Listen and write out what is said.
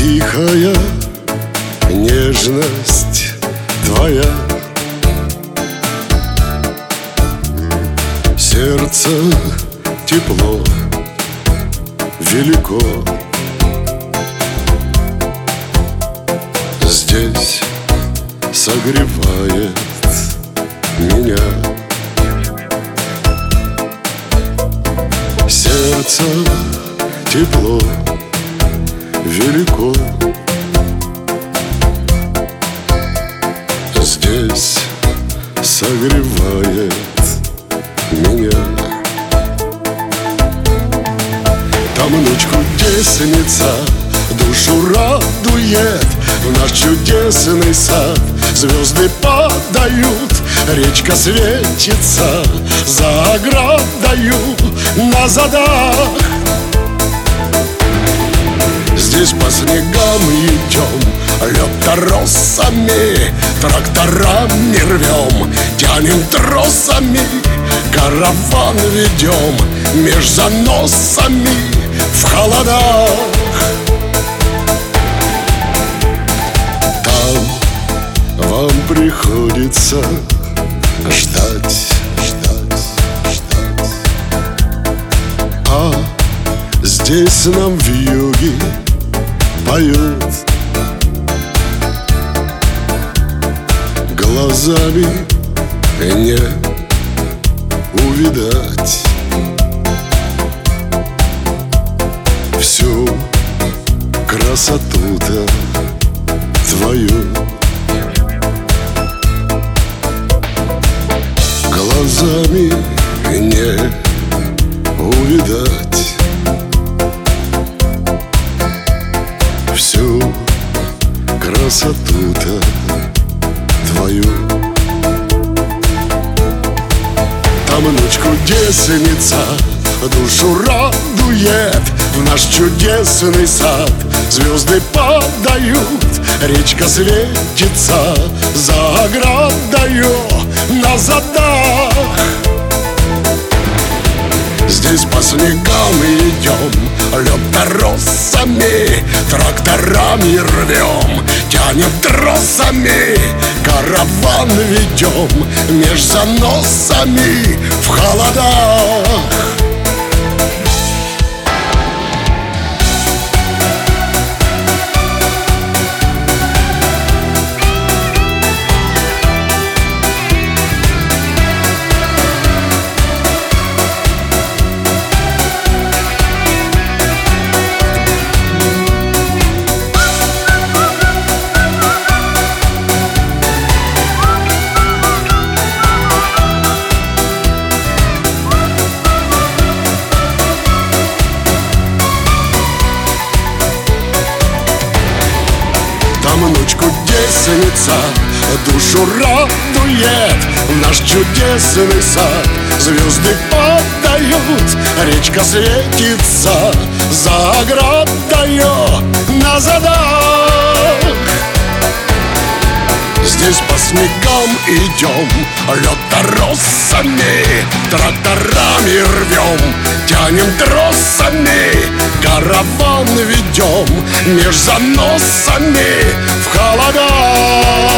Тихая нежность твоя, сердце тепло велико. Здесь согревает меня. Сердце тепло велико. Здесь согревает меня. Там ночь кудесница душу радует. В наш чудесный сад звезды падают, речка светится за оградою на задах. Здесь по снегам идем, лед торосами, тракторами рвем, тянем тросами, караван ведем меж заносами в холодах. Там вам приходится ждать, а здесь нам вьюги поют. Глазами не увидать всю красоту-то твою. Глазами не увидать всю красоту-то твою. Там ночь кудесница душу радует. В наш чудесный сад звезды падают, речка светится за оградою на задах. Здесь по снегам идем, лед торосами, тракторами рвем, тянем тросами, караван ведем меж заносами в холодах. Там ночь кудесница душу радует. В наш чудесный сад звезды падают, речка светится за оградою на задах. Здесь по снегам идем, лед торосами, тракторами рвем, тянем тросами, караван ведем меж заносами в холодах.